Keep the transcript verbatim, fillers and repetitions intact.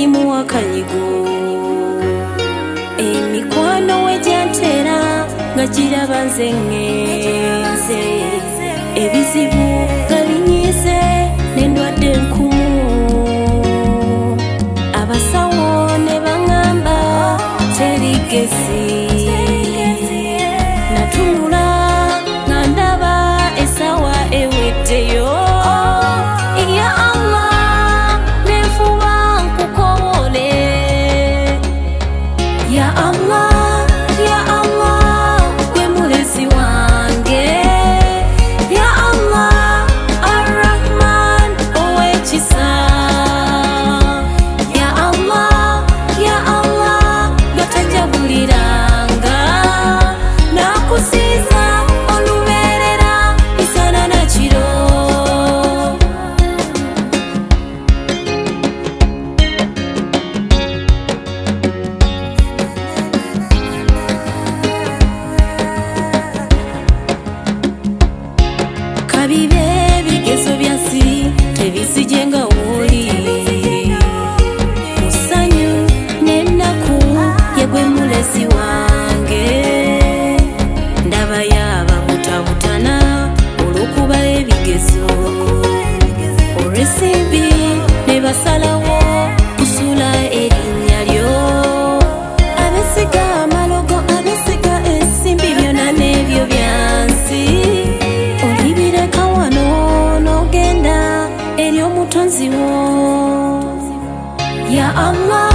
nalimu akanyigo emikwano wejantera nga giraba nze ngenze ebizibu nga binyize n'endwadde enkumu abasawo ne baŋŋamba terigezi natunula nga ndaba esawa eweddeyo ya Allah nenfuba nkukowole ya Allah ya Allah gwe mulezi wange ya Allah Ar-Rahman ow'ekisa ya Allah ya Allah gatajabuliranga nakusiiza olubeerera misana na kiro kabibe ebigezo byansi tebisije nga woli musanyu n'ennaku yegwe mulezi wange ndaba yababutabutana olw'okuba ebigezo olw'ensimbi ne basalawo kusula erinnya lyo abesiga amalogo abesiga ensimbi byonna n'ebyo byansi olibireka wano n'ogenda eri omutonzi wo ya Allah